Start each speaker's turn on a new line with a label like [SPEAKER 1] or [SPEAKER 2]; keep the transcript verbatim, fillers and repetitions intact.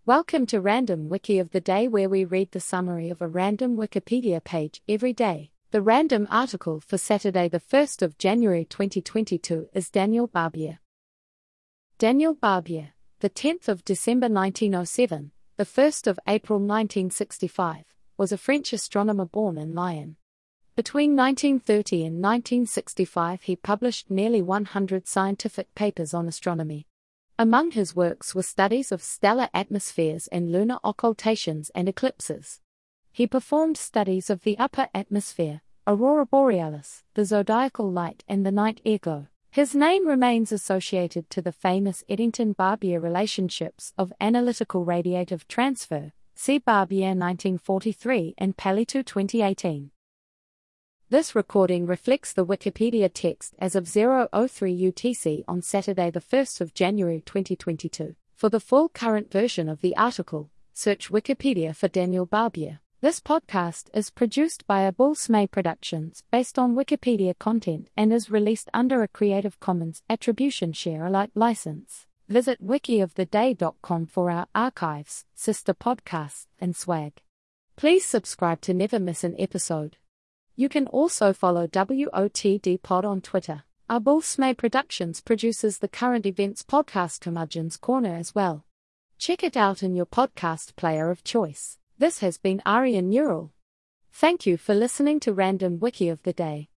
[SPEAKER 1] Welcome to Random Wiki of the Day, where we read the summary of a random Wikipedia page every day. The random article for Saturday, the first of January twenty twenty-two is Daniel Barbier. Daniel Barbier, the tenth of December nineteen oh seven, the first of April nineteen sixty-five, was a French astronomer born in Lyon. Between nineteen thirty and nineteen sixty-five, he published nearly one hundred scientific papers on astronomy. Among his works were studies of stellar atmospheres and lunar occultations and eclipses. He performed studies of the upper atmosphere, aurora borealis, the zodiacal light and the night air glow. His name remains associated to the famous Eddington-Barbier relationships of analytical radiative transfer, see Barbier nineteen forty-three and Palitou twenty eighteen. This recording reflects the Wikipedia text as of zero oh three U T C on Saturday, the first of January twenty twenty-two. For the full current version of the article, search Wikipedia for Daniel Barbier. This podcast is produced by Abul Smay Productions based on Wikipedia content and is released under a Creative Commons Attribution Share Alike license. Visit wiki of the day dot com for our archives, sister podcasts, and swag. Please subscribe to never miss an episode. You can also follow W O T D Pod on Twitter. Abul Smay Productions produces the current events podcast Curmudgeon's Corner as well. Check it out in your podcast player of choice. This has been Aryan Neural. Thank you for listening to Random Wiki of the Day.